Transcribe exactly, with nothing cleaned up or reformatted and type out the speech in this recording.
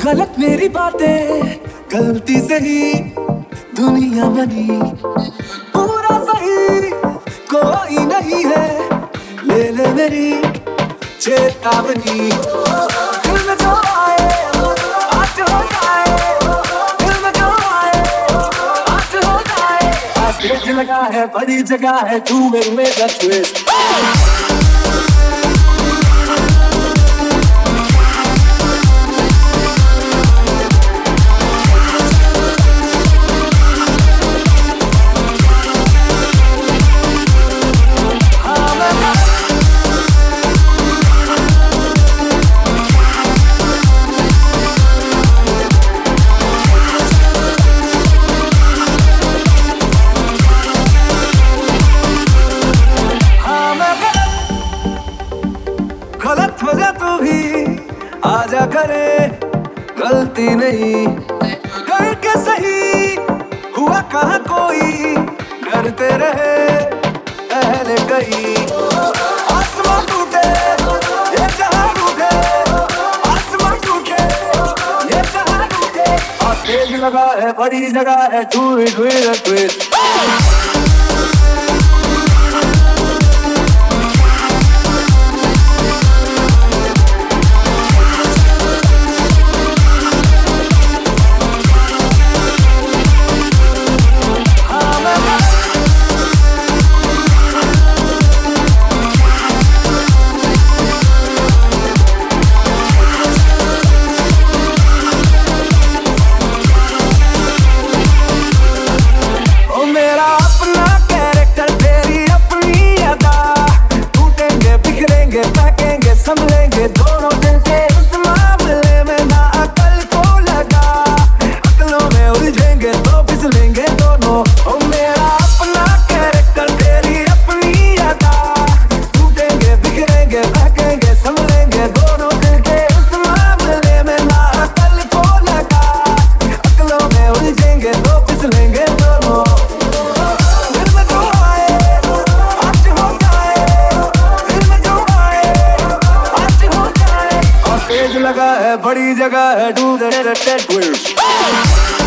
गलत मेरी बातें गलती से ही दुनिया बनी, पूरा सही कोई नहीं है, ले ले मेरी चेतावनी। दिल में जो आए आज हो जाए, दिल में जो आए आज हो जाए। आज स्टेज लगा है, बड़ी जगह है, तू मेरे में द ट्विस्ट। गलत हो जा तू भी आजा करे, गलती नहीं करके सही हुआ कहाँ कोई, डरते रहे पहले कहीं। आसमां टूटे ये जहां टूटे, आसमां टूटे ये जहां टूटे। और स्टेज लगा है, बड़ी जगह है, तू इट विद अ ट्विस्ट। संभलेंगे दोनों दिल के उस मामले में, ना अकल को लगा, अकलों में उलझेंगे तो फिसलेंगे दोनों। ओ मेरा अपना कैरेक्टर, तेरी अपनी अदा, टूटेंगे बिखरेंगे बहकेंगे, संभलेंगे दोनों दिल के उस मामले में, ना अकल को लगा, अकलों में उलझेंगे तो फिसलेंगे दोनों। लगा है, बड़ी जगह है, डू द ट्विस्ट।